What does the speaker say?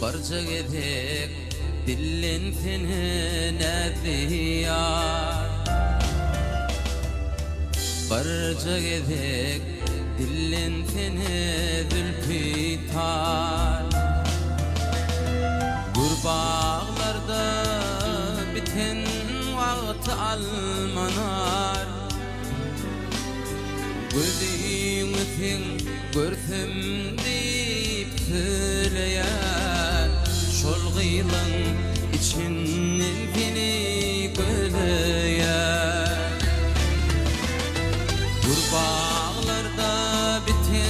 barca gedek dillin tinine diyar. Barca gedek dillin tini zülfitar. Gurbağlarda biten vaqt almanar. Gözüňiň görsem deyip söyleýär, şol gylyň için